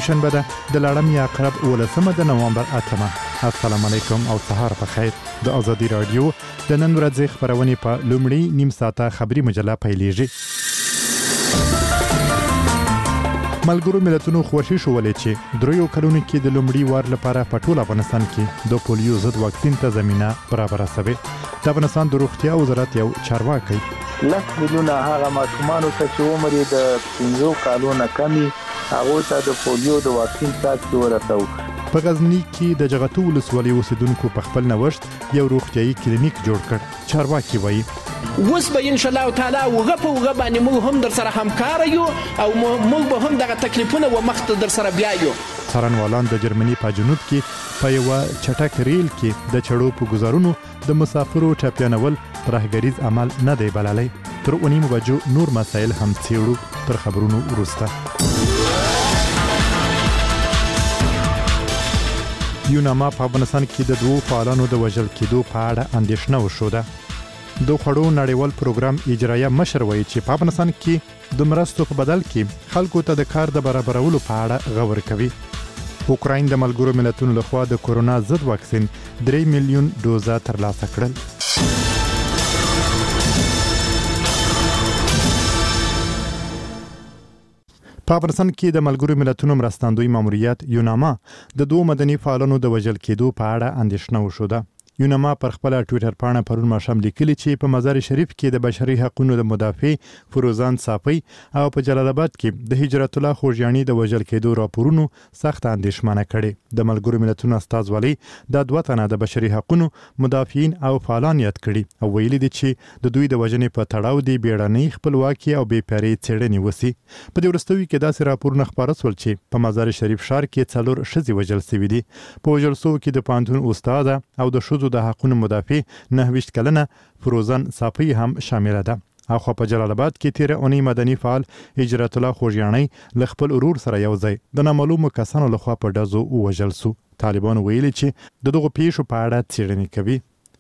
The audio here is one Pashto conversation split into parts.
دوشنبه ده د لړم یا عقرب 18 د نوامبر 8. السلام علیکم او سهار په خیر. د ازادي رادیو د نن ورځې خبرونه په لومړی نیم ساعته خبري مجله پیلېږي. ملګرو ملتونو خوشي شولې چې دریو کلونو کې د لومړي وار لپاره په ټول افغانستان کې د پولیو ضد واکسین ته زمينه برابر شوه. د افغانستان د روغتیا وزارت یو چارواکي 10 میلیونه هغه ماشومان چې عمر یې د 15 کالونو کمی هغه ته د پولیو د واکسین ساتي ورسو. په غزنی کې د جغتو ولسوالۍ اوسیدونکو په خپل نوښت یو روغتيایي کلینیک جوړ کړ. چارواکي وایي اوس به ان شاء الله تعالی وغه باندې موږ هم در سره همکار یو او موږ به هم دغه تکلیفونه و مخ ته در سره بیا یو. څارنوالان د جرمني په جنوب کې په یو چټک ریل کې د چړو په گزارونو د مسافرو چاپیانول ترهګریز عمل نه دی بللی. تر 9 بجو نور مسایل هم څیړو. تر خبرونو وروسته یوناما په افغانستان کې د دوه فعالانو د وژل کېدو په اړه اندېښنه وشوده. د خړو نړیوال پروګرام اجرایه مشر وایي چې په افغانستان کې د مرستو په بدل کې خلکو ته د کار د برابرولو په اړه غور کوي. اوکراین د ملګرو ملتونو لخوا د کورونا ضد واکسین 3 میلیون ډوزه ترلاسه کړل. په افغانستان کې د ملګرو ملتونو مرستندوی ماموریت یوناما د دوه مدني فعالانو د وژل کېدو په اړه اندېښنه وشوده. یوناما پر خپل ټوئیټر پاڼه پرون ماښام لیکلي چې په مزار شریف کې د بشري حقوقو د مدافع فروزان صافی او په جلال آباد کې د هجرت الله خوږیانی د وژل کېدو راپورونو سخت اندېښمنه کړي. د ملګرو ملتونو استازولي د دوه تنه د بشري حقوقو مدافعین او فعالان یاد کړي او ویلي دي چې د دوی د وژنې په تړاو دی بیړنۍ خپلواکي او بې پرې څېړنې وسی. په دې ورستوي کې داسې راپورونه خبره سول چې په مزار شریف ښار کې 4 ښځې وژل شوې دي. په وژل شوو کې د پانتون استاد او د د حقوقو مدافع 29 کلنه فروزان صافی هم شامل ده. اخو په جلال آباد کې تیر اونۍ مدني فعال هجرت الله خوږیانی ل خپل ورور سره یو ځای د نامعلومو کسانو لخوا په ډزو وژل شو. طالبان ویلي چې دغه پیښو په اړه څېړنې کوي.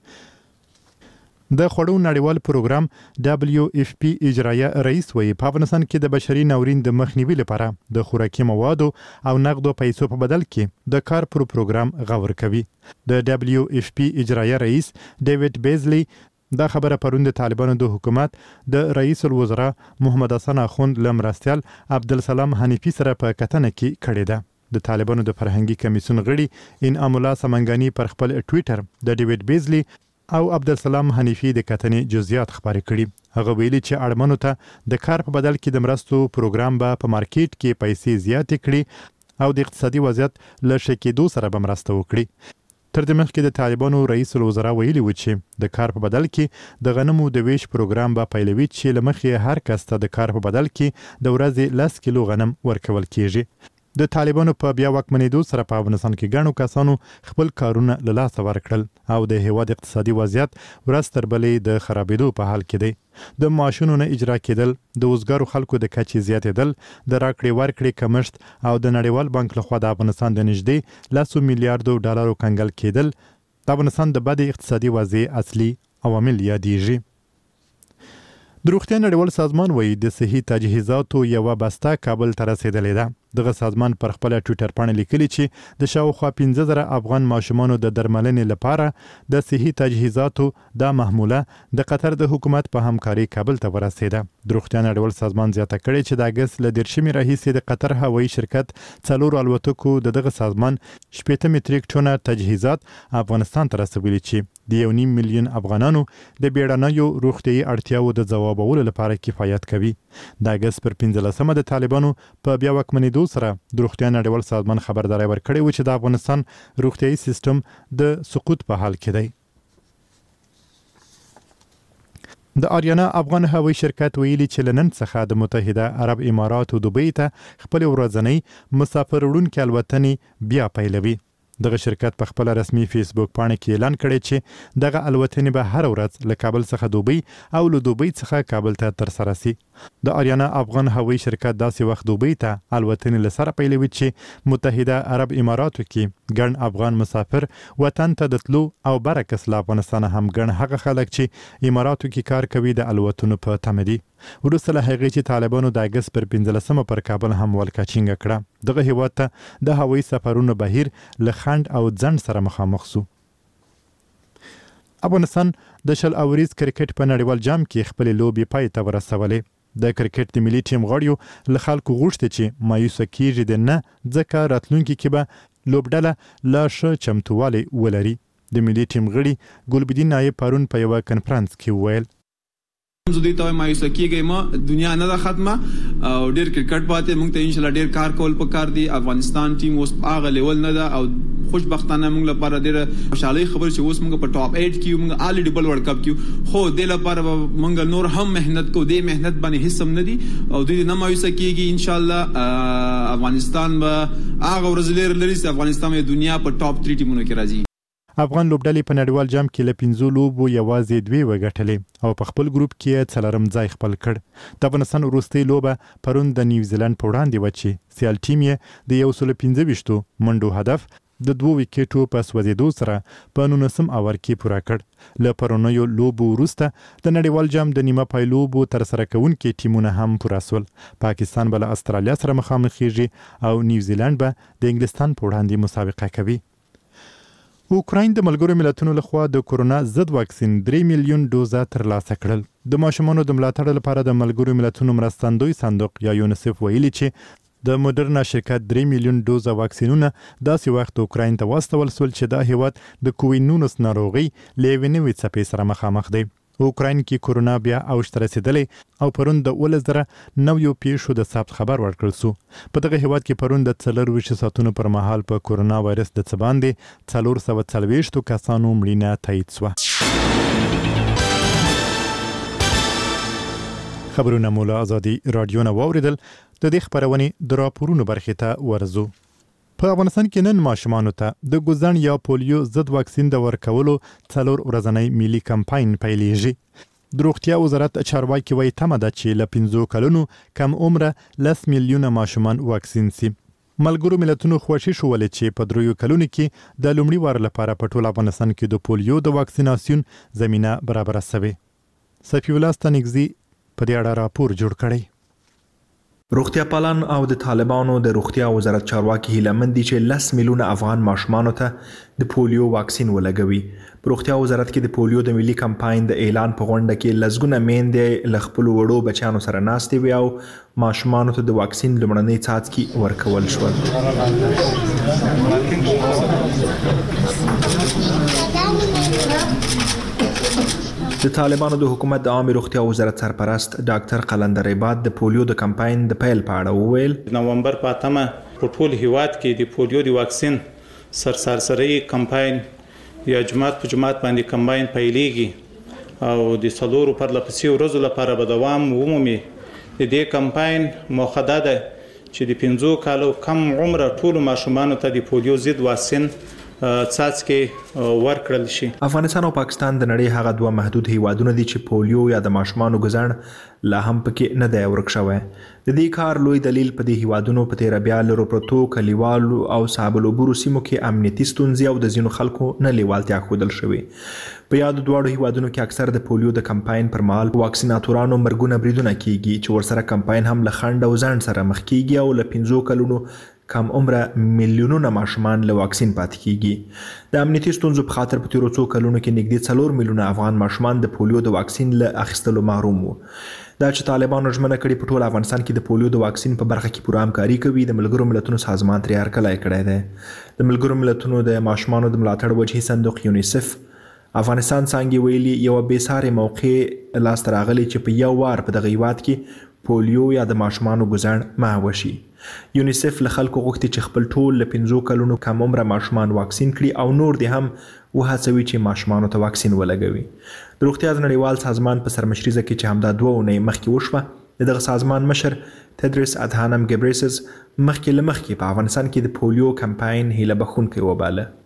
د خړو نړیوال پروګرام WFP اجرایه رئیس وایي په افغانستان کې د بشري ناورین د مخنیوي لپاره د خوراکي موادو او نقدو پیسو په بدل کې د کار پر پروګرام غور کوي. د WFP اجرایه رئیس ډیوډ بیزلی دا خبره پرون د طالبانو د حکومت د رئیس الوزرا محمد حسن اخوند لمرستیال عبدالسلام حنیفی سره په کتنه کې کړې ده. د طالبانو د فرهنګي کمیسیون غړي انعام الله سمنګانی پر خپل ټوئیټر د ډیوډ بیزلی او عبدالسلام حنیفی د کتنې جزئیات خبرې کړي. هغه ویلي چې اړمنو ته د کار په بدل کې د مرستو پروګرام به په مارکیټ کې پیسې زیاتې کړي او د اقتصادي وضعیت له ښه کېدو سره به مرسته وکړي. تر دې مخکې د طالبانو رئیس الوزرا ویلي و چې د کار په بدل کې د غنمو د ویش پروګرام به پیلوي چې له مخې هر کس ته د کار په بدل کې د ورځې 10 کیلو غنم ورکول کیږي. د طالبانو په بیا واکمنېدو سره په افغانستان کې ګڼو کسانو خپل کارونه له لاسه ورکړل او د هیواد اقتصادي وضعیت ورځ تر بلې د خرابېدو په حال کې دی. د معاشونو نه اجرا کېدل، د وزګارو خلکو د کچې زیاتېدل، د راکړې ورکړې کمښت او د نړیوال بانک لخوا د افغانستان د نږدې 10 میلیارډو ډالرو کنګل کېدل د افغانستان د بد اقتصادي وضعیت اصلي عوامل یادېږي. د روغتیا نړیوال سازمان وایي د صحي تجهیزاتو یو بسته کابل ته رسیدلې ده. دغه سازمان پر خپل ټوئیټر باندې لیکلي چې د شاوخوا 15,000 افغان ماشومانو د درملنې لپاره د صحي تجهیزاتو د محموله د قطر د حکومت په همکاري کابل ته ورسېده. د روغتیا نړیوال سازمان زیاته کړې چې د اگست له 10 راهیسې د قطر هوایي شرکت 4 الوتکو دغه سازمان 80 متریک ټونه تجهیزات افغانستان ته رسولي چې د 1.5 میلیون افغانانو د بیړنیو روغتیايي اړتیاوو د ځوابولو لپاره کفایت کوي. د اگست پر 15 د طالبانو په بیا واکمنېدو سره د روغتیا نړیوال سازمان خبرداري ورکړې و چې د افغانستان روغتیايي سیستم د سقوط په حال کې دی. د آریانا افغان هوایي شرکت ویلي چې لنن څخه د متحده عرب امارات او دوبۍ ته خپل ورځنی مسافر وړونکي الوتنې بیا پیلوي. دغه شرکت په خپل رسمي فیسبوک باندې کې اعلان کړی چې دغه الوتنې به هر ورځ له کابل څخه دوبۍ او له دوبۍ څخه کابل ته ترسره شي. د آریانا افغان هوایي شرکت داسې وخت دوبۍ ته الوتنې لسره پیلوي چې متحده عرب اماراتو کې ګڼ افغان مسافر وطن ته د تلو او برعکس له افغانستان هم ګڼ هغه خلک چې اماراتو کې کار کوي د الوتنو په تمه دي. وروسته له هغې چې طالبانو د اګست پر 15 پر کابل هم ولکچینګه کړه، دغه هیواد ته د هوایي سفرونو بهیر له خنډ او ځنډ سره مخامخ شو. افغانستان د شل اوریز کرکټ په نړیوال جام کې خپل لوبي پای ته ورسولې. د کرکټ د ملي ټیم غړیو له خلکو غوښتي چې مایوسه کیږي د نه ځکه راتلونکي کې به لوبډله لا ښه چمتووالی ولري. د ملي ټیم غړي ګلبدین نایب پرون په یوه کنفرانس کې وویل زه دوی ته مایوسه کیږم، دنیا نه ده ختمه او ډیر کرکټ پاتې، موږ ته ان شاء الله ډیر کار کول پکار دي. افغانستان ټیم اوس هغه لیول نه ده او خوشبختانه موږ لپاره ډیره خوشالۍ خبر چې اوس موږ په ټاپ 8 کې موږ الریډي بل ورلد کپ کې خو د لپاره موږ نور هم مهنت کو، دې مهنت باندې هیڅ هم نه دي او دوی نه مایوسه کیږي. ان شاء الله افغانستان به هغه ورزلیر لري چې افغانستان د دنیا په ټاپ 3 ټیمونو کې راځي. افغان لوبډلې په نړیوال جام کې له 5 لوبو یوازې 2 وګټلې او په خپل ګروپ کې 4م ځای خپل کړ. د افغانستان وروستۍ لوبه پرون د نیوزیلند په وړاندې و چې سیال ټیم یې د 125 منډو هدف د 2 وکټو په سوځېدو سره په 19 اور کې پوره کړ. له پرونیو لوبو وروسته د نړیوال جام د نیمه پای لوبو تر سره کوونکي ټیمونه هم پوره سول. پاکستان به له استرالیا سره مخامخ کیږي او نیوزیلند به د انګلستان په وړاندې مسابقه کوي. اوکراین د ملګرو ملتونو لخوا د کورونا ضد واکسین 3 میلیون ډوزه ترلاسه کړل. د ماشومانو د ملاتړ لپاره د ملګرو ملتونو مرستندوی صندوق یا یونیسف ویلي چې د مدرنا شرکت 3 میلیون ډوزه واکسینونه داسې وخت اوکراین ته واستول سول چې دا هیواد د کووید-19 ناروغي له یوې نوې څپې سره مخامخ دی. اوکراین کې کورونا بیا اوج ته رسیدلې او پرون د 11,000 نویو پیښو د ثبت خبر ورکړل سو. په دغه هیواد کې پرون د 24 ساعتونو پر مهال په کورونا وایرس د څه باندې 440 کسانو مړینه تایید سوه. خبرونه مو له ازادي رادیو نه واوریدل. د دې خبرونې د راپورونو برخې ته ورزو. په افغانستان کې نن ماشومانو ته د ګوزن یا پولیو ضد واکسین د ورکولو 4 ورځنی ملي کمپاین پیلېږي. د روغتیا وزارت چارواکي وایي تمه ده چې له 5 کلونو کم عمره 10 میلیونه ماشومان واکسین سي. ملګرو ملتونو خوښي شولې چې په 3 کلونو کې د لومړي وار لپاره په ټول افغانستان کې د پولیو د واکسیناسیون زمينه برابره شوه. صفی الله ستانګزي په دې اړه راپور جوړ کړی. روغتیا پالان او د طالبانو د روغتیا وزارت چارواکي هیلهمند دي چې 10 میلیونه افغان ماشومانو ته د پولیو واکسین ولګوي. په روغتیا وزارت کې د پولیو د ملي کمپاین د اعلان په غونډه کې لزګونه میندې له خپل وړو بچیانو سره ناستې وي او ماشومانو ته د واکسین لومړنۍ څاڅکي ورکول شول. د طالبانو د حکومت د عامه روغتیا وزارت سرپرست ډاکټر قلندر عباد د پولیو د کمپاین د پیل په اړه وویل نومبر په اتمه په ټول هیواد کې د پولیو د واکسین سرسري کمپاین یا جماعت په جماعت باندې کمپاین پیلېږي او د څلورو پرلپسې ورځو لپاره به دوام ومومي. د دې کمپاین موخه ده چې د 15 کالو کم عمره ټول ماشومانو ته د پولیو ضد واکسین څاڅکي ورکړل شي. افغانستان او پاکستان د نړۍ هغه 2 محدود هیوادونه دي چې پولیو یا د ماشومانو ګزن لا هم پکې نه دی ورک شوی. د دې کار لوی دلیل په دې هیوادونو په تیر بیا لرو پروتو کلیوالو او صابلوبورو سیمو کې امنیتي ستونزې او د ځینو خلکو نه لیوالتیا ښودل شوې. په یاد دواړو هیوادونو کې اکثر د پولیو د کمپاین پر مهال واکسیناتورانو مرګونه بریدونه کیږي چې ورسره کمپاین هم له خنډ او ځنډ سره مخ کیږي او له 15 کلونو کم عمره میلیونونه ماشومان له واکسین پاتې کیږي. د امنیتي ستونزو په خاطر په تیرو څو کلونو کې نږدې 4 میلیونه افغان ماشومان د پولیو د واکسین له اخیستلو محروم وو. دا چې طالبانو ژمنه کړې په ټول افغانستان کې د پولیو د واکسین په برخه کې پوره همکاري کوي، د ملګرو ملتونو سازمان ترې هرکلی کړی دی. د ملګرو ملتونو د ماشومانو د ملاتړ وجهي صندوق یونیسف افغانستان څنګه ویلي یو بېساري موقع لاس ته راغلی چې په یو وار په دغه هیواد کې پولیو یا د ماشومانو ګزن محو شي. یونیسف له خلکو غوښتي چې خپل ټول له 15 کلونو کم عمره ماشومان واکسین کړي او نور دې هم وهڅوي چې ماشومانو ته واکسین ولګوي. د روغتیا د نړیوال سازمان په سرمشريزه کې چې همدا 2 اونۍ مخکې وشوه، دغه سازمان مشر تدرس ادهانم ګبریسس مخکې په افغانستان کې د پولیو کمپاین هیله بخونکی وباله.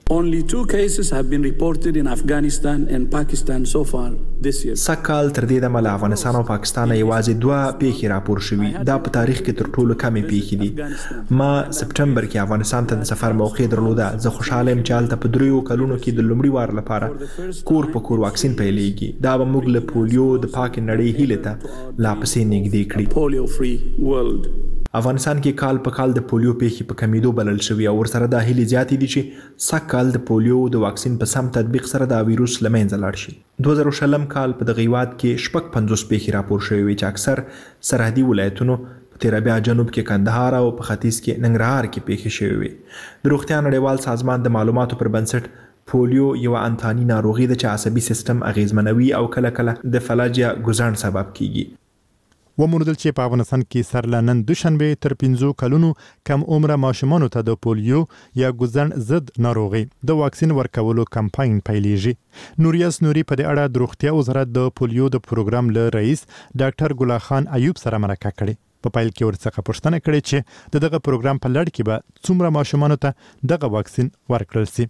Only 2 cases have been reported in Afghanistan and Pakistan so far this year. سکال تر دې دمه له افغانستان او پاکستان یوازې 2 پیښې راپور شوي. دا په تاریخ کې تر ټولو کمې پیښې دي. ما سپټمبر کې افغانستان ته د سفر موقع درلوده. زه خوشاله یم چې هلته په 3 کلونو کې د لومړي وار لپاره کور په کور واکسین پیلېږي. دا به موږ له پولیو د پاک نړۍ هیلې ته لا پسې نږدې کړي. Polio free world. افغانستان کې کال په کال د پولیو پیښې په کمیدو بلل شوي او ورسره دا هیلې زیاتې دي چې سږکال د پولیو د واکسین په سم تطبیق سره دا ویروس له منځه لاړ شي. 2020 کال په دغه هیواد کې 55 پیښې راپور شوې وې چې اکثر سرحدي ولایتونو په تیر بیا جنوب کې کندهار او په ختیځ کې ننګرهار کې پیښې شوې وې. د روغتیا نړیوال سازمان د معلوماتو پر بنسټ پولیو یو انتاني ناروغي ده چې عصبي سیستم اغیزمنوي او کله کله د فلجیا ګزاڼ سبب کیږي. وموندل چې په افغانستان کې سر له نن دوشنبه تر 15 کلونو کم عمره ماشومانو ته د پولیو یا ګزاڼ ضد ناروغي د واکسین ورکولو کمپاین پیلېږي. نوریاس نوري په دې اړه د روغتیا وزارت د پولیو د پروګرام له رئیس ډاکټر ګل خان ایوب سره مرکه کړې. په پایل کې ورڅخه پوښتنه کړې چې دغه پروګرام په لړ کې به څومره ماشومانو ته دغه واکسین ورکړل شي.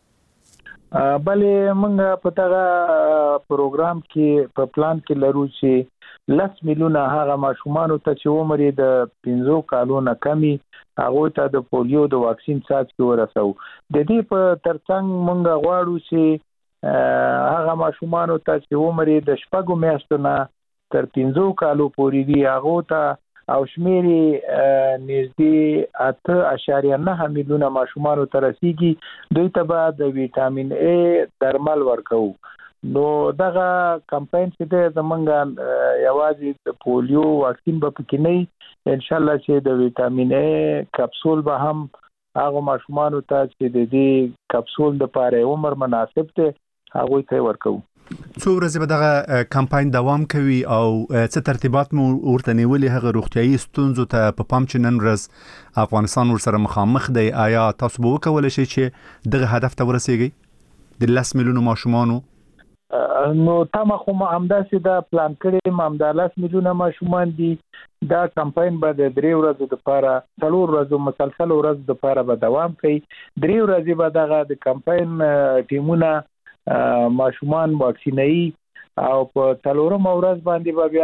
بلې موږ په دغه پروګرام کې په پلان کې لرو چې 10 میلیونه هغه ماشومان ته چې عمر یې د 15 کالو نه کمی هغه ته د پولیو د واکسین څاڅکي ورسو. د دې په ترڅنګ موږ غواړو چې هغه ماشومان ته چې عمر یې د 4 میاشتو نه تر 15 کالو پورې دی هغه ته او شمیري نږدې 8.9 میلیونه ماشومان ته رسیږي. دوی ته به د ویټامین A درمل ورکو. نو دغه کمپاین چې د منګا یوازې د پولیو واکسین به پکې نه ان شاء الله چې د ویټامین A کپسول به هم هغه ماشومان ته چې د دې کپسول د پاره عمر مناسب ته هغه ته ورکو. څو ورځې به دغه کمپاین دوام کوي او څه ترتیبات مو ورته نیولې هغه روغتيایي ستونزو ته په پام چې نن ورځ افغانستان ورسره مخامخ دی؟ آیا تاسو به وکولای شئ چې دغه هدف ته ورسیږئ د 10 میلیونو ماشومانو؟ نو تمه خو همداسې دا پلان کړی همدا 10 میلیونه ماشومان دي. دا کمپاین به د 3 ورځو لپاره 4 ورځو مسلسل ورځ لپاره به دوام کوي. 3 ورځې به دغه د کمپاین ټیمونه ماشومان واکسینوي او په 4 ورځ باندې به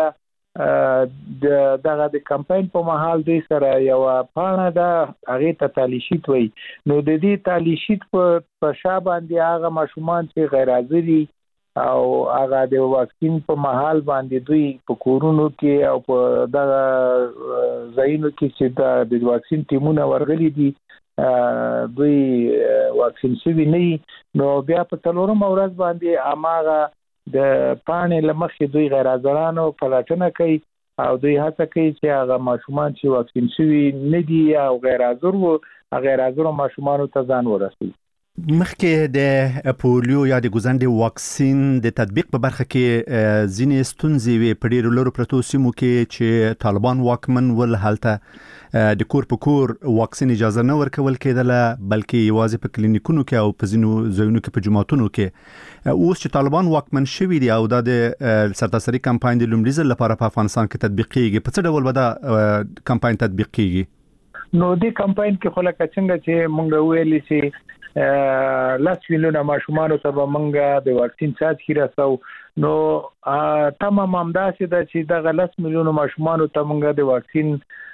بیا دغه د کمپاین په محل دوی سره یو پاڼه ده هغه ته تالی شیټ وای. نو د دې تالی شیټ په شا باندې هغه ماشومان چې غیر حاضري او هغه د واکسین په محل باندې دوی په کورونو کې او په دغه ځایونو کې چې د واکسین ټیمونه ورغلي دي دوی واکسین شوي نه نو بیا په 4 ورځ باندې اماغه د پانې لمخې دوی غیر حاضرانو پلاتنه کوي او دوی هڅه کوي چې هغه ماشومان چې واکسین شوي نه دي او غیر حاضر وو غیر حاضر ماشومان ته ځان ورسوي. مخکې د پولیو یا د ګزاڼ واکسین د تطبیق په برخه کې ځینې ستونزې وې په ډېرو لرو پرتو سیمو کې چې طالبان واکمن ول هلته د کور په کور واکسین اجازه نه ورکول کېدله بلکې یوازې په کلینیکونو کې او په ځینو ځایونو کې په جماعتونو کې. اوس چې طالبان واکمن شوي دي او د سرتاسري کمپاین د لومړي ځل لپاره په افغانستان کې تطبیق کیږي په څه ډول به دا کمپاین تطبیق کیږي؟ نو د کمپاین کې خو لکه څنګه چې مونږ ویلي چې 10 میلیونه ماشومان ته به مونږ د واکسین څاڅکي رسو. نو تمام همداسې ده چې دغه 10 میلیونه ماشومان ته مونږ د واکسین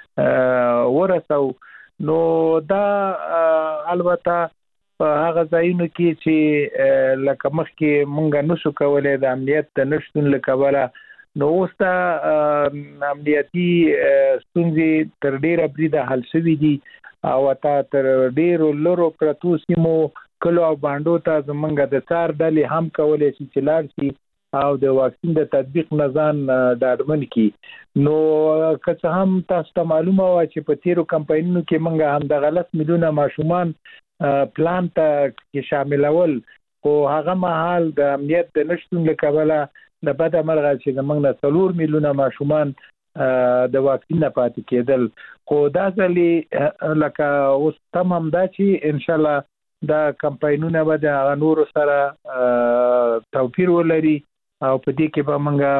ورسو. نو دا البته په هغه ځایونو کې چې لکه مخکې مونږ نشو کولای د امنیت د نشټون لکبره نو اوس ته امنیتي ستونزې تر ډیره بریده حل شوي دي او تا تر ډیرو لرو پرتو سیمو کلو او باندو ته زمونږ د څار ډلې هم کولای شي چې لاړ شي او د واکسین د تطبیق نزان ډاډمن کی. نو که څه هم تاسو ته معلومه و چې په تیرو کمپاینونو کې مونږ هم د 10 میلیونه ماشومان پلان ته کې شاملول خو هغه مهال د امنیت د نشټون لکبله د بد مرغه چې زمونږ نه 4 میلیونه ماشومان د واکسین نه پاتې کېدل. خو دا ځلې لکه اوس تمام دا چې ان شاء الله دا کمپاینونه به د نور سره توپیر ولري او په دې کې به موږ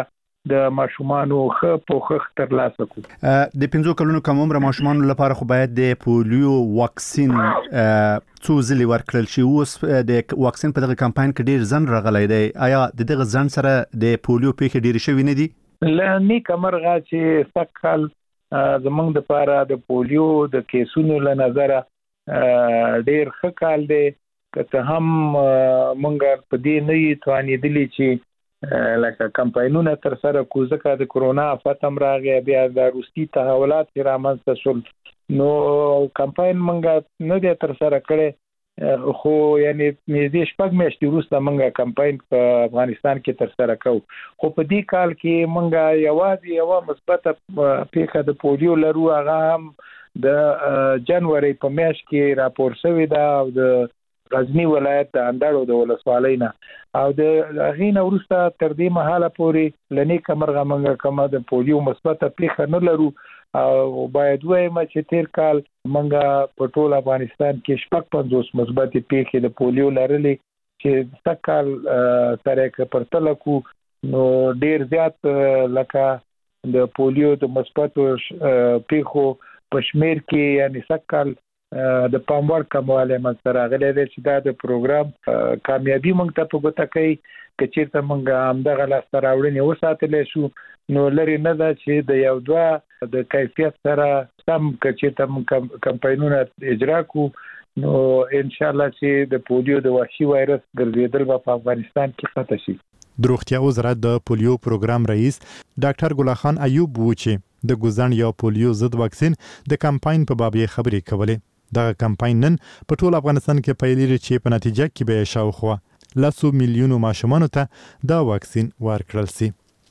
د ماشومانو ښه پوښښ ترلاسه کړو. د 5 کلونو کم عمر ماشومانو لپاره خو باید د پولیو واکسین څو ځلې ورکړل شي. اوس د واکسین په دغه کمپاین کې ډیر ځن راغلی دی. آیا د دغه ځن سره د پولیو پیښې ډیر شوي نه دي؟ لنی کمرغه چې سکل زمونږ د لپاره د پولیو د کیسونو له نظر ډیر ښه کال دی. که هم مونږ په دې نه توانېدلی چې لکه کمپاینونه تر سره کو ځکه د کرونا فتم راغی بیا د روسي تحولات رامنځته شول نو کمپاین مونږ نه د تر سره کړي خو یعنی نږدې شپږ میاشتې وروسته مونږ کمپاین په افغانستان کې تر سره کوو. خو په دې کال کې مونږ یوازې یو مثبت پیښه د پولیو لرو. هغه هم د جنوري په میاشت کې راپور شوی دا او د غزنی ولایت د اندړو د ولسوالۍ نه او د غینه ورسته تر دې مهاله پورې لنی کمرغه منګه کومه د پولیو مثبت پیښه نه لرو او باید وایم چې تیر کال منګه په ټول افغانستان کې 50 مثبت پیښې د پولیو لرلې چې تکال سره کې پرتل کو نو ډیر زیات لکه د پولیو د مثبت پیښو پښمیر کې یعنی سکل د پاموړ کمواله مستر غلې د چې دا د پروګرام کامیابی مونږ ته په ګوته کوي چې چیرته مونږ همدغه لاس راوړنې وساتل شو نو لري نه دا چې د یو دوه د کیفیت سره سم چې تم کمپاینونه اجرا کو نو ان شاء الله چې د پولیو د وحشي وایرس ګرځیدل په افغانستان کې ختم شي. د روغتیا وزارت د پولیو پروګرام رئیس ډاکټر ګل خان ایوب و چې د ګوزن یا پولیو ضد واکسین د کمپاین په باب خبرې کولې. دا کمپاین نن په ټول افغانستان کې پیلېږي چې په نتیجه کې به شاوخوا 100 میلیونو ماشومانو ته دا واکسین ورکړل شي.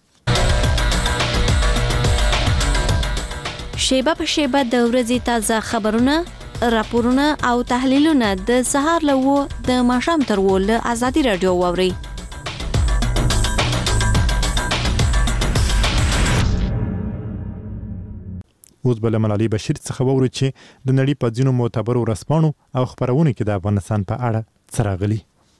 شیبه په شیبه د ورځې تازه خبرونه، راپورونه او تحلیلونه د سهار له د ماښام تر ول ازادي رادیو واوري. اوس بل ملالي بشیر څخه ووري چې د نړۍ په ځینو معتبرو ورځپاڼو او خبرونه کې د افغانستان په اړه څراغلي.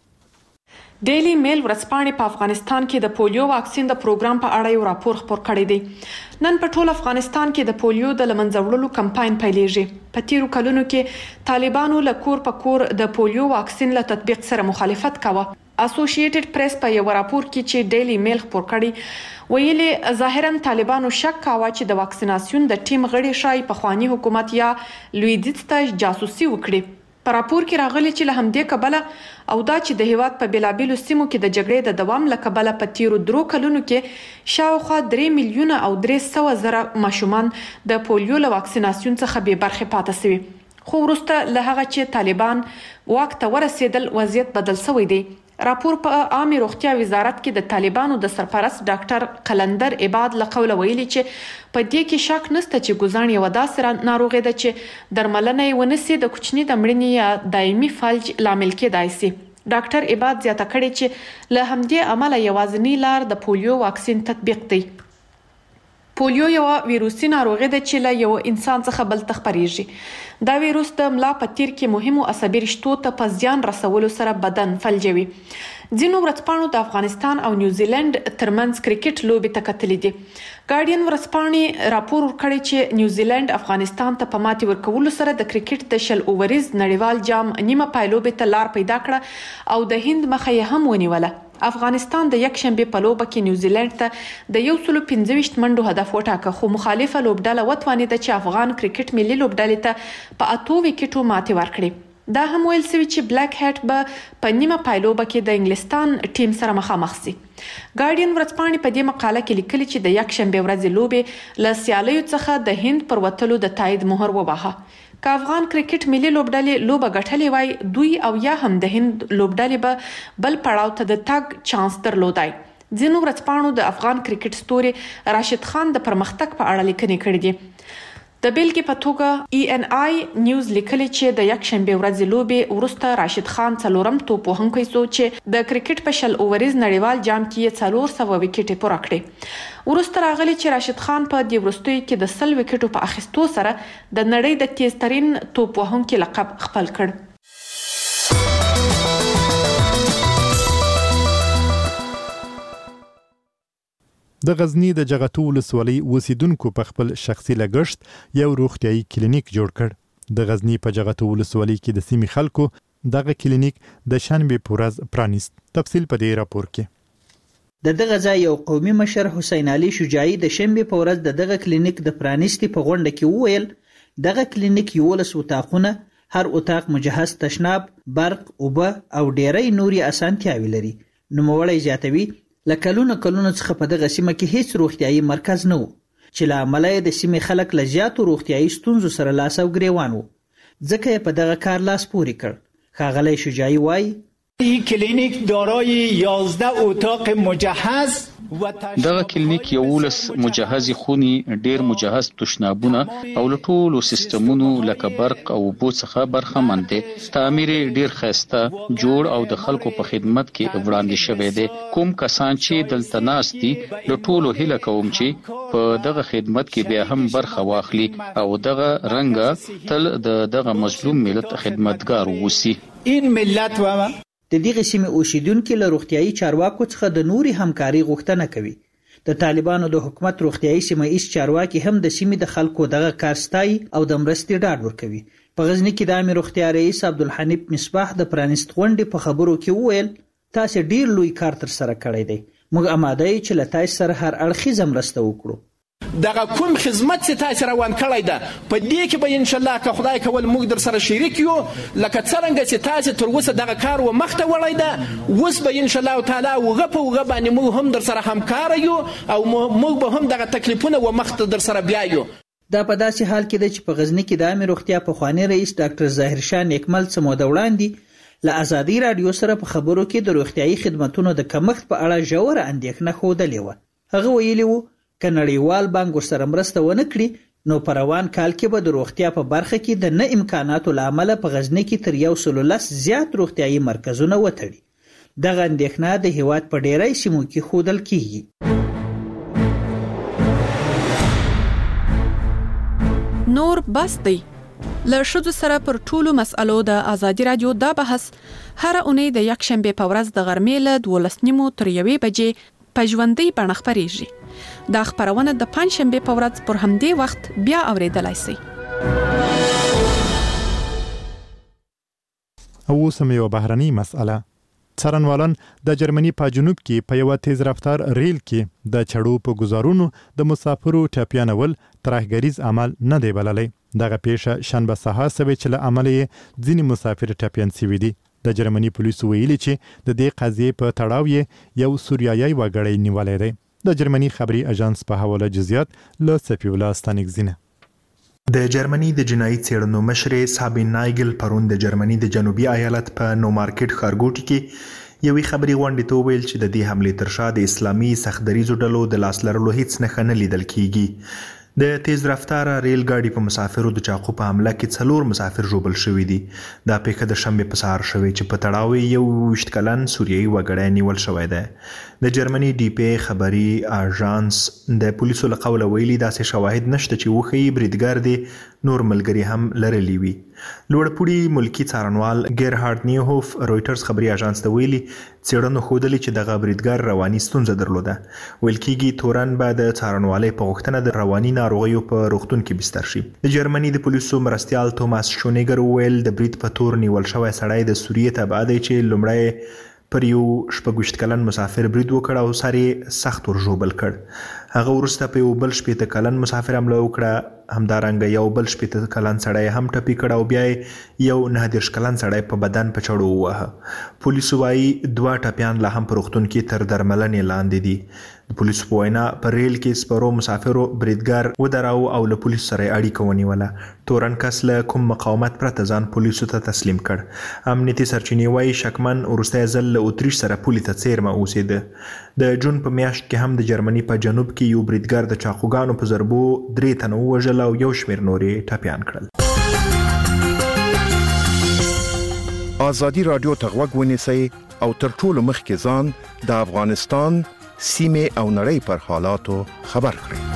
ډیلی میل ورځپاڼې په افغانستان کې د پولیو واکسین د پروګرام په اړه یو راپور خپور کړی دی. نن په ټول افغانستان کې د پولیو د لمنځه وړلو کمپاین پیلېږي. په تیرو کلونو کې طالبانو له کور په کور د پولیو واکسین له تطبیق سره مخالفت کاوه. اسوسییټډ پریس په یو راپور کې چې ډیلی میل خپور کړی ویلي ظاهرا طالبانو شک کاوه چې د واکسیناسیون د ټیم غړي شای په خواني حکومت یا لویدیځ ته جاسوسي وکړي. په راپور کې راغلي چې له همدې کبله او دا چې د هیواد په بیلابیلو سیمو کې د جګړې د دوام له کبله په تیرو 3 کلونو کې شاوخوا 3 میلیونه او 300 زره ماشومان د پولیو له واکسیناسیون څخه بې برخې پاتې شوي. خو وروسته له هغه چې طالبان واک ته ورسېدل وضعیت بدل شوی دی. راپور په عامه روغتیا وزارت کې د طالبانو د سرپرست ډاکټر قلندر عباد له قوله ویلي چې په دې کې شک نشته چې ګوزن یو داسې ناروغي ده چې درملنه یې ونسي د کوچني د مړینې یا دایمي فلج لامل کېدای شي. ډاکټر عباد زیاته کړې چې له همدې عمله یوازینی لار د پولیو واکسین تطبیق دی. پولیو یو ویروسي ناروغي ده چې له یو انسان څخه بل ته خپریږي. دا ویروس د ملا په تیر کې مهمو عصبي رشتو ته په زیان رسولو سره بدن فلجوي. ځینو ورځپاڼو د افغانستان او نیوزیلند ترمنځ کرکټ لوبې ته کتلې دي. ګارډین ورځپاڼې راپور ورکړی چې نیوزیلند افغانستان ته په ماتې ورکولو سره د کرکټ د 100 اووریز نړیوال جام نیمه پایلوبې ته لار پیدا کړه او د هند مخه یې هم ونیوله. افغانستان د یک شنبه په لوبه کې نیوزیلند ته د 125 منډو هدف وټاکه خو مخالفه لوبډله وتوانیده چې افغان کرکټ ملي لوبډلې ته په 8 وکټو ماتې ورکړي. دا هم ویل شوی چې بلیک هټ به په نیمه پایلوبه کې د انګلستان ټیم سره مخامخ شي. ګارډین ورځپاڼې په دې مقاله کې لیکلي چې د یک شنبه ورځې لوبې له سیالیو څخه د هند پر وتلو د تایید مهر وواهه. که افغان کرکټ ملي لوبډلې لوبه ګټلې وای دوی او یا هم د هند لوبډلې به بل پړاو ته د تګ چانس درلودای. ځینو ورځپاڼو د افغان کرکټ ستوري راشد خان د پرمختګ په اړه لیکنې کړې دي. د بیلګې په توګه ENI نیوز لیکلي چې د یک شنبه ورځې لوبې وروسته راشد خان څلورم توپ وهونکی شو چې د کرکټ په 100 اووریز نړیوال جام کې 400 وکټې پوره کړې. وروسته راغلی چې راشد خان په دې وروستیو کې د 100 وکټو په اخیستو سره د نړۍ د تیزترین توپ وهونکي لقب خپل کړ. د غزنی د جغتو ولسوالۍ اوسیدونکو په خپل شخصي لګښت یو روغتيایي کلینیک جوړ کړ. د غزنی په جغتو ولسوالۍ کې د سیمې خلکو دغه کلینیک د شنبه پورز پرانیست. تفصیل په دې راپور کې. دغه ځای یو قومي مشر حسین علي شجاعي د شنبه پورز دغه کلینیک د پرانیستي په غونډه کې وویل دغه کلینیک 11 اتاقونه، هر اتاق مجهز تشناب، برق، اوبه او ډیری نوري اسانتیاوي لري. نوموړی زیاتوي لکلونه څخه په دغه سیمه کې هیڅ روغتيایي مرکز نه و چې له امله د سیمې خلک له زیاتو روغتيایي ستونزو سره لاس او ګریوان وو، ځکه یې په دغه کار لاس پورې کړ. ښاغلی شجاعي وایي این کلینیک دارای 11 اتاق مجهز دغه کلینیک 11 مجهز خونی، ډیر مجهز تشنابونه او له ټولو سیستمونو لکه برق او اوبو څخه برخمن دي. تعمیر ډیر ښایسته جوړ او د خلکو په خدمت کې وړاندې شوی دی. کوم کسان چې دلته ناست دي له ټولو هیله کوم چې په دغه خدمت کې بیا هم برخه واخلي او دغه رنګ تل دغه مظلوم ملت خدمتګار وسی. این ملت و د دغه سیمې اوسیدونکو له روغتيایي چارواکو څخه د نوري همکاري غوښتنه کوي. د طالبانو د حکومت روغتيایي سیمه ایس چارواکي هم د سیمې د خلکو دغه کار ستایي او د مرستې ډاډ ورکوي. په غزنی کې د عامه روغتیا رئیس عبدالحنیف مصباح د پرانیست غونډې په خبرو کې وویل تاسو ډیر لوی کار تر سره کړی دی. موږ آماده یو چې له تاسو سره هر اړخیزه مرسته وکړو. دغه کوم خدمت چې تاسو روان کړی ده په دې کې به ان شاء الله که خدای کول موږ در سره شریک یو، لکه څنګه چې تاسو تر اوسه دغه کار و مخته وړی ده، اوس به ان شاء الله تعالی وغه په وغه باندې موږ هم در سره همکار یو او موږ به هم دغه تکلیفونه و مخته در سره بیا یو. دا په داسې حال کې ده چې په غزنی کې د عامه روغتیا پخوانی رئیس ډاکټر ظاهر شاه نیکمل څه موده وړاندې له ازادي رادیو سره په خبرو کې د روغتيایي خدماتو د کمښت په اړه ژوره اندېښنه ښودلې وه. هغه ویلي وو که نړیوال بانک ورسره مرسته ونه کړي نو په روان کال کې به د روغتیا په برخه کې د نه امکاناتو له امله په غزنی کې تر 110 زیات روغتيایي مرکزونه وتړي. دغه اندېښنه د هیواد په ډیری سیمو کې ښودل کیږي. نور بس دی له ښځو سره پر ټولو مسألو د ازادي رادیو دا بحث هر اونۍ د یک شنبه په ورځ د غرمې له 12:30 تر 1 بجې په ژوندۍ بڼه خپریږي. دا خبرونه د پنځشنبه په ورځ پر همدې وخت بیا اوریدلای شئ. او سم یو بهرني مسأله. څارنوالان د جرمني په جنوب کې په یو تیز رفتار ریل کې د چړو په گزارونو د مسافرو ټاپیانول ترهګریز عمل نه دی بللی. دغه پیښه شنبه سهار سوي چې له عمله ځینې مسافر ټاپیان سوي دي. د جرمني پولیسو ویلي چې د دې قضیې په تړاو یو سوریایي وګړی نیولې دی. د جرمني خبري اژانس په حواله جزئیات له صفی الله ستانګزینه. د جرمني د جنایي څېړنو مشر سابین نایګل پرون د جرمني د جنوبي ایالت په نو مارکیټ ښارګوټي کې یوې خبري غونډې ته ویل چې د دې حملې تر شا د اسلامي سختدریزو ډلو د لاس لرلو هیڅ نښه نه لیدل کیږي. د تیز رفتار ریل ګاډي په مسافرو د چاقو په حمله کې 4 مسافر ژوبل شوي دي. دا پیښه د شنبه په سهار شوې چې په تړاو یو 20 کلن سوریایي وګړی نیول شوی دی. د جرمني ډي پی خبري اژانس د پولیسو له قوله ویلي داسې شواهد نشته چې وښیي بریدګر دی نور ملګري هم لرلی وي. لوړپوړي ملکی څارنوال ګیرهارد نیوهوف رويټرز خبري اژانس ته ویلي څېړنو ښودلې چې دغه بریدګر رواني ستونزه درلوده. ویل کېږي تورن به د څارنوالۍ په غوښتنه د رواني ناروغیو په روغتون کې بستر شي. د جرمني د پولیسو مرستیال توماس شونیګر ویل د برید په تور نیول شوی سړی د سوریې تبعه دی چې لومړی پر یو 26 کلن مسافر برید وکړ او سر یې سخت ورژوبل کړ. هغه وروسته په یو بل 18 کلن مسافر حمله وکړه. همدارنګه یو بل 18 کلن سړی هم ټپي کړ او بیا یو 19 کلن سړی په بدن په چړو وواهه. پولیسو وايي 2 ټپیان لا هم په روغتون کې تر درملنې لاندې دي. د پولیسو په وینا په ریل کې سپرو مسافرو بریدګر ودراو او له پولیسو سره اړیکه ونیوله. تورن کس له کوم مقاومت پرته ځان پولیسو ته تسلیم کړ. امنیتي سرچینې وايي شکمن وروستی ځل له اتریش سره پولې ته څیرمه اوسېده. د جون په میاشت کې هم د جرمني په جنوب کې یو بریدګر د چاقوګانو په ضربو 3 تنه ووژل او یو شمېر نورې ټپیان کړل. ازادي رادیو ته غوږ ونیسئ او تر ټولو مخکې ځان د افغانستان سیمې او نړۍ پر حالاتو خبر کړئ.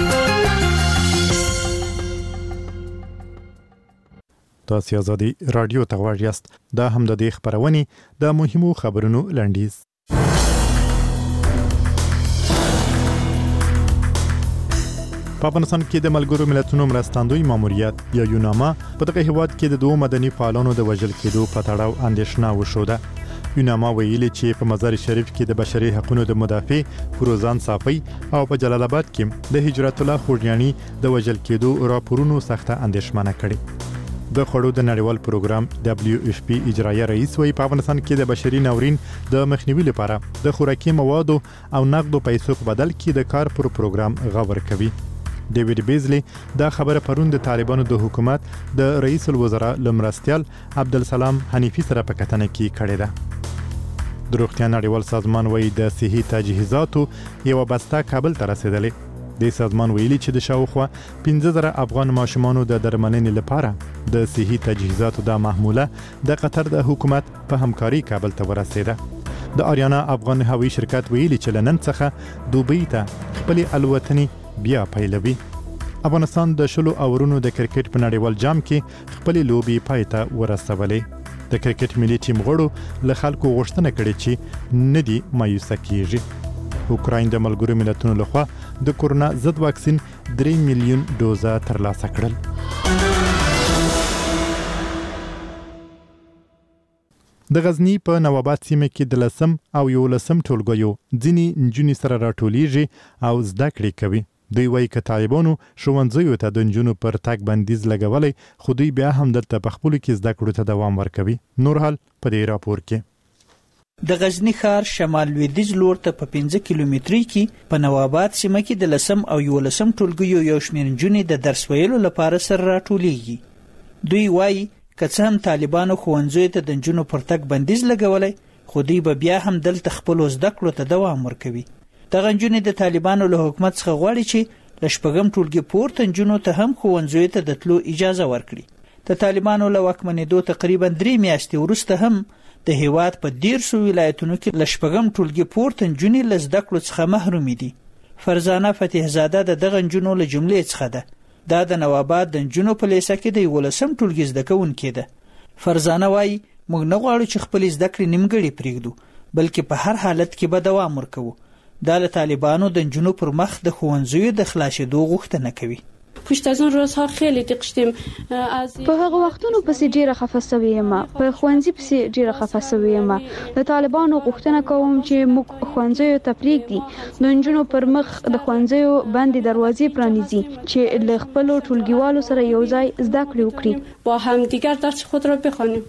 تاسو ازادي رادیو ته غوږ یاست. دا هم د دې خبرونه د مهمو خبرونو لنډیز. په افغانستان کې د ملګرو ملتونو مرستندوی ماموریت یا یوناما په دغه هیواد کې د دوه مدني فعالانو د وژل کېدو په تړاو اندېښنه وشوده. یوناما ویلي چې په مزار شریف کې د بشري حقوقو د مدافع فروزان صافی او په جلال آباد کې د هجرت الله خوجانی د وژل کېدو راپورونو سخته اندېښمنه کړې. د خړو د نړیوال پروګرام WFP اجرایه رئیس وی په افغانستان کې د بشري ناورین د مخنیوي لپاره د خوراکي موادو او نقدو پیسو په بدل کې د کار پر پروګرام غور کوي. ډیوډ بیزلی دا خبره پرون د طالبانو د حکومت د رئیس الوزرا لمرستیال عبدالسلام حنیفی سره په کتنه کې کړې ده. د روغتیا نړیوال سازمان وی د صحي تجهیزاتو یو بسته کابل ته رسیدلې. د سازمان ویلي چې د شاوخوا 15000 افغان ماشومانو د درملنې لپاره د صحي تجهیزاتو د محموله د قطر د حکومت په همکاري کابل ته ورسېده. د آریانا افغان هوایي شرکت ویلي چې لنن څخه دوبۍ ته خپل الوتنې بیا پیلوي. افغانستان د شلو اورونو د کرکټ په نړیوال جام کې خپل لوبي پای ته ورسولې. د کرکټ ملي ټیم غړو له خلکو غوښتنه کړې چې ندي مایوسه کیږي. اوکراین د ملګرو ملتونو لخوا د کورونا ضد واکسین 3 میلیون ډوزه ترلاسه کړل. د غزنی په نواباد سیمه کې د لسم او 11 ټولګیو ځینی نجونې سره راټولیږي او زده کړې کوي. دوی وایي چې طالبانو ښوونځیو ته د نجونو پر تګ بندیز لګولې، خو دوی بیا هم دلته په خپلو کې زده کړو ته دوام ورکوي. نور حال په دې راپور کې. د غزنی ښار شمال لویدیځ لور ته په 15 کیلومتري کې په نواباد سیمه کې د لسم او 11 ټولګیو یو شمېر نجونې د درس ویلو لپاره سره راټولیږي. دوی وایي که څه هم طالبانو ښوونځیو ته د نجونو پر تګ بندیز لګولی، خو دوی به بیا هم دلته خپلو زده کړو ته دوام ورکوي. دغه نجونې د طالبانو له حکومت څخه غواړي چې له 8 ټولګي پورته نجونو ته هم ښوونځیو ته د تلو اجازه ورکړي. د طالبانو له واکمنېدو تقریبا 3 میاشتې وروسته هم د هیواد په 13 ولایتونو کې له 8 ټولګي پورته نجونې له زده کړو څخه محرومې دي. فرزانه فتحزاده د دغه نجونو له جملې څخه ده. دا د نواباد د نجونو په لیسه کې د 11 ټولګي زده کوونکې ده. فرزانه وایي موږ نه غواړو چې خپل زده کړې نیمګړې پرېږدو، بلکې په هر حالت کې به دوام ورکوو. دا له طالبانو د نجونو پر مخ د ښوونځیو د خلاصېدو غوښتنه کوي. پشت از اون روزها خیلی دقشتیم از په هغه وختونو پسې ډیره خفه شوې یم، په ښوونځي پسې ډیره خفه شوې یم. د طالبانو غوښتنه کوم چې موږ ښوونځیو ته پرېږدي، د نجونو پر مخ د ښوونځیو باندې دروازې پرانیزي چې له خپلو ټولګیوالو سره یو ځای زده کړې وکړي، با هم دیگر درس خود را بخوانیم.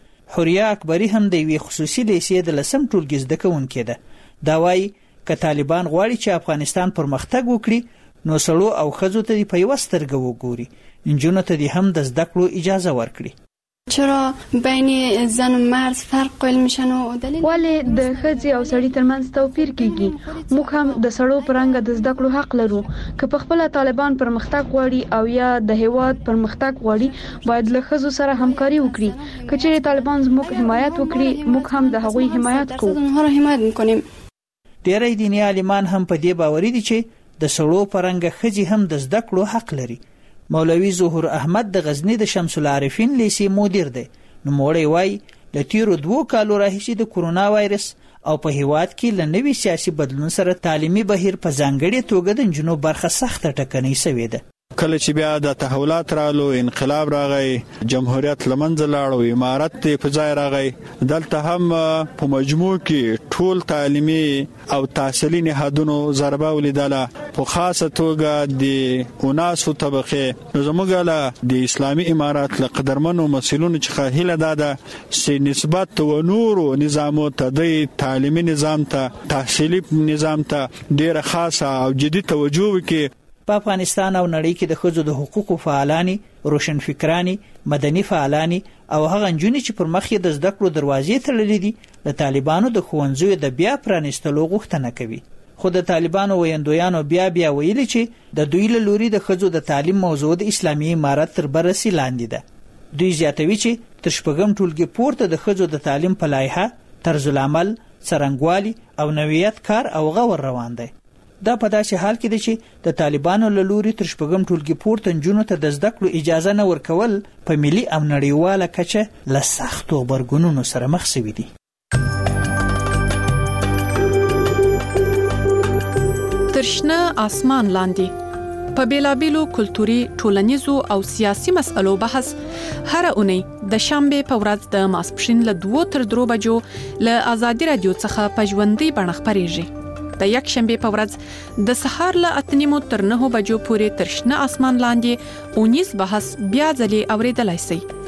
حوریه اکبری هم د یوې خصوصي لیسې د 10 ټولګي زده کوونکې ده. دا وایي که طالبان غواړي چې افغانستان پرمختګ وکړي، نو سړو او ښځو ته په یوه سترګه وګوري، نجونو ته دې هم د زده کړو اجازه ورکړي. چرا بین زن و مرد فرق قائل میشن و دلیل ولې د ښځې او سړي ترمنځ توپیر کیږي؟ موږ هم د سړو په رنګه د زده کړو حق لرو. که په خپل طالبان پرمختګ غواړي او یا د هیواد پرمختګ غواړي، باید له ښځو سره همکاري وکړي. که چیرې طالبان زموږ حمایت وکړي، موږ هم د هغوی حمایت کوو. اونها را حمایت میکنیم. ډیری دیني عالمان هم په دې باوري دي چې د سړو په رنګه ښځې هم د زده کړو حق لري. مولوي ظهور احمد د غزنی د شمس العارفین لیسې مدیر دی. نوموړی وایي له تیرو 2 کالو راهیسې د کورونا وایرس او په هیواد کې له نوي سیاسي بدلون سره تعلیمي بهیر په ځانګړې توګه د نجونو برخه سخته ټکنۍ شوې ده. کله چې بیا د تحولات رالو، انقلاب راغی، جمهوریت لمنځه لاړو، امارت په ځای راغی، دلته هم په مجموع کې ټول تعلیمي او تحصیلي نهادونو ضربه ولیدله، په خاصه توګه د اوناسو طبقه. زموږ له د اسلامي امارات له قدرمنو مسؤلینو څخه هیله ده چې نسبت و نورو نظامو ته، د تعلیمي نظام ته، تحصیلي نظام ته ډیره خاصه او جدي توجه وکړي. په افغانستان او نړۍ کې د ښځو د حقوقو فعالانی، روشنفکرانی، مدني فعالانی او هغه نجونې چې پر مخ یې د زده کړو دروازې تړلې دي، د طالبانو د ښوونځیو د بیا پرانیستلو غوښتنه کوي. خو د طالبانو ویندویانو بیا ویلي چې د دوی له لوري د ښځو د تعلیم موضوع د اسلامي امارت تر بررسي لاندې ده. دوی زیاتوي چې تر 8 ټولګي پورته د ښځو د تعلیم په لایحه، طرز العمل، څرنګوالي او نوعیت کار او غور روان دی. دا په داسې حال کې دی چې د طالبانو له لوري تر 8 ټولګي پورته نجونو ته د زده کړو اجازه نه ورکول په ملي او نړیواله کچه له سختو غبرګونونو سره مخ شوي دي. تر شنه اسمان لاندې په بیلابیلو کلتوري، ټولنیزو او سیاسي مسألو بحث هر اونۍ د شنبه په ورځ د ماسپښین له 2 تر 3 بجو له آزادي رادیو څخه په ژوندۍ بڼه خپرېږي. د یک شنبه په ورځ د سهار له 8 تر 9 بجو پورې تر شنه اسمان لاندې اونیز بحث بیا ځلې اوریدلای شئ.